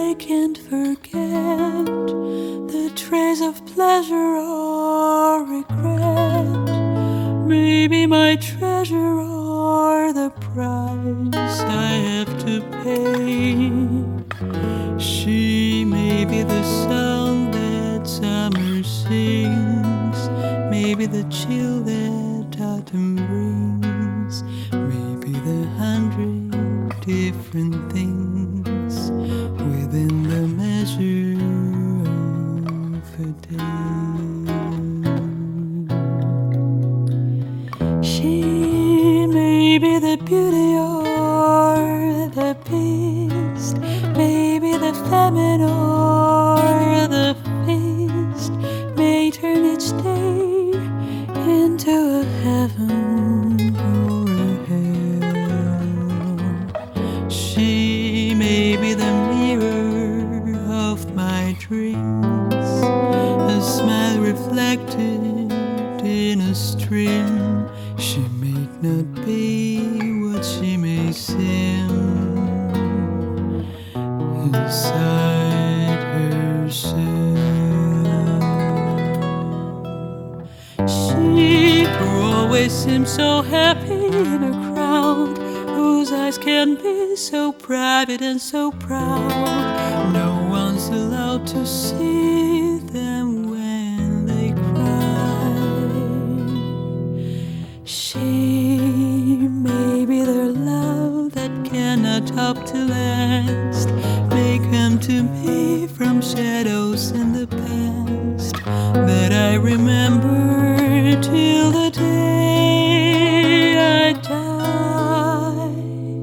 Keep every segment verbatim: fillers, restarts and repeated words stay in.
I can't forget the trace of pleasure or regret. Maybe my treasure or the price I have to pay. She may be the song that summer sings, maybe the chill that autumn brings, maybe the hundred different things within the measure of a day. She may be the beauty or the beast, maybe the famine or the feast, may turn each day into a heaven or a hell. She may be the mirror of my dreams, a smile reflected in a stream. She may not be what she may seem inside herself. She who always seems so happy in a crowd, whose eyes can be so private and so proud, no one's allowed to see them when they cry. She may be their love that cannot hope to last, may come to me from shadows in the past that I remember till the day I die.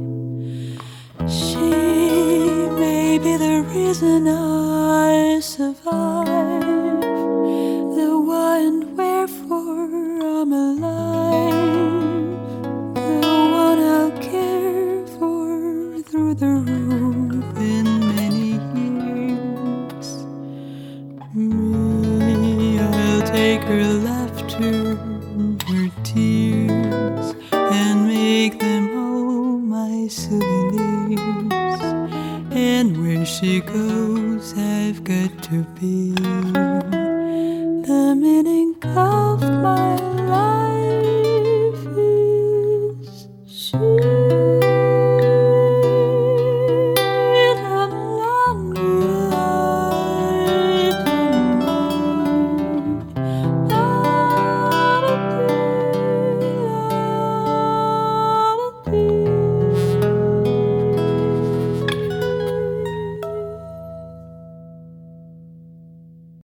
She may be the reason I survive, the why and wherefore I'm alive, the one I'll care for through the roof in many years. Me, I'll take her laughter, her tears, and make them all my souvenirs. And where she goes, I've got to be.